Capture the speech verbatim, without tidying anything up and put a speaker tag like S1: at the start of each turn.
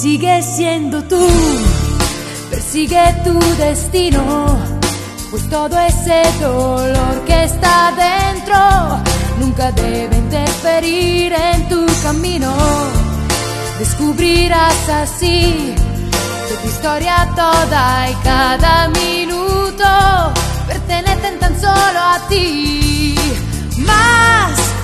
S1: Sigue siendo tú, persigue tu destino, pues todo ese dolor que está dentro nunca debe interferir en tu camino. Descubrirás así que tu historia toda y cada minuto pertenecen tan solo a ti. Más